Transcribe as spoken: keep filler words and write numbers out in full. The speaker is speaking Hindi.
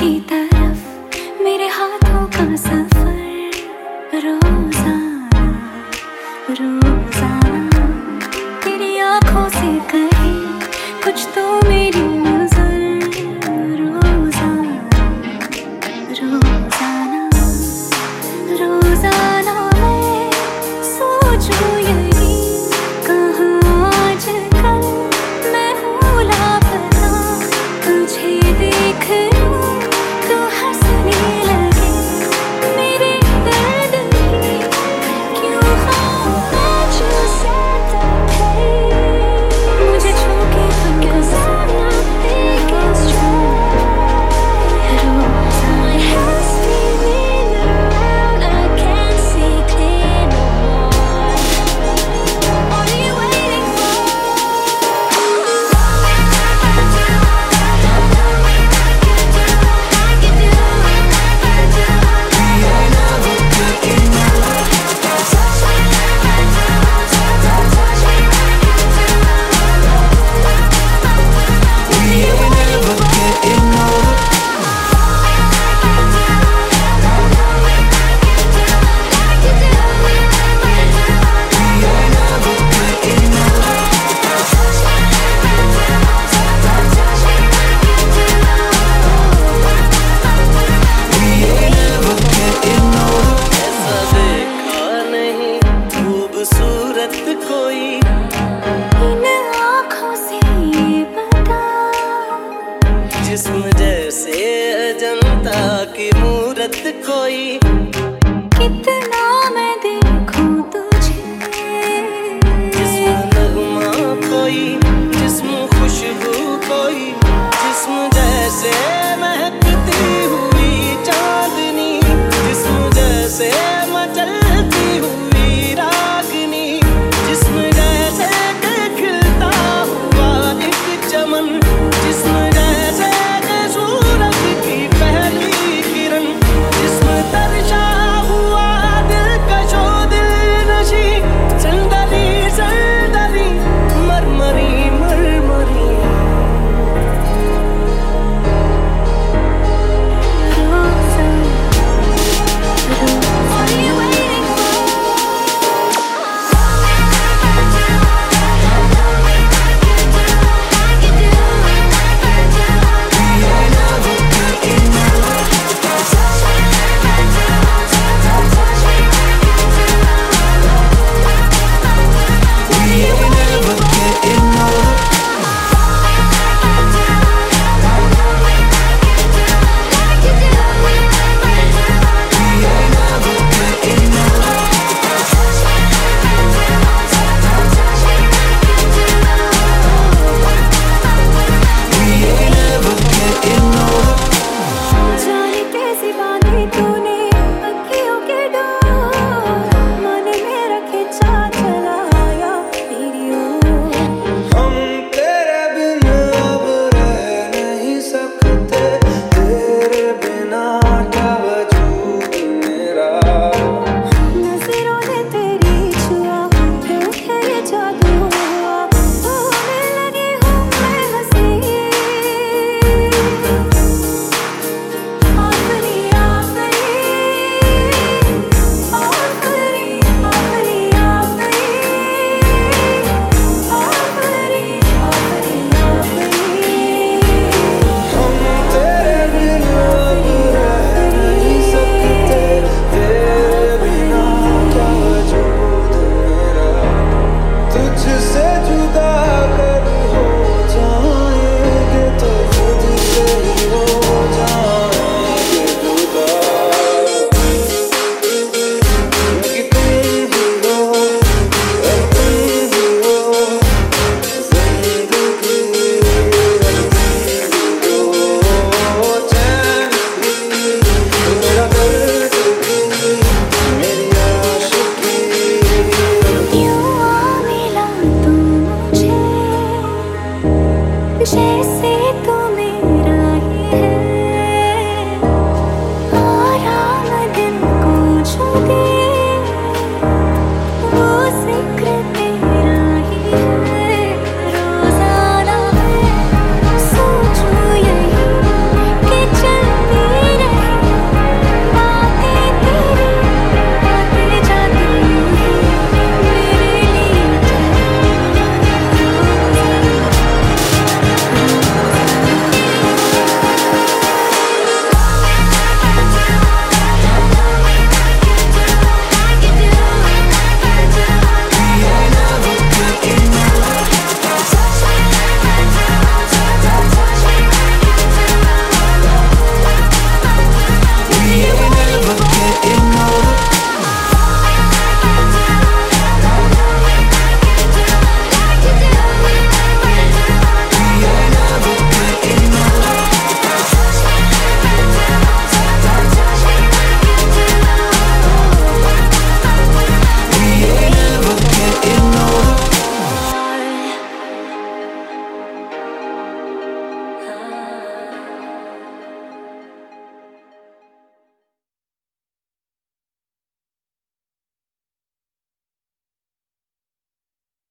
की तरफ मेरे हाथों का सफर रोजाना रोजाना तेरी आंखों से कहीं कुछ तो मेरी नजर रोजाना रोजाना रोजाना मैं सोचूं यही कहाँ आजकल मैं हूँ लापता तुझे देख लूं तो हंसने लगे मेरे दर्द की क्यों खामोश सहता है मुझे छू के तुमको जाना एक My head's spinning around, I can't see clear no more. What are you waiting for? कोई इन आँखों से ये बता जिस्म जैसे अजंता की मूरत कोई कितना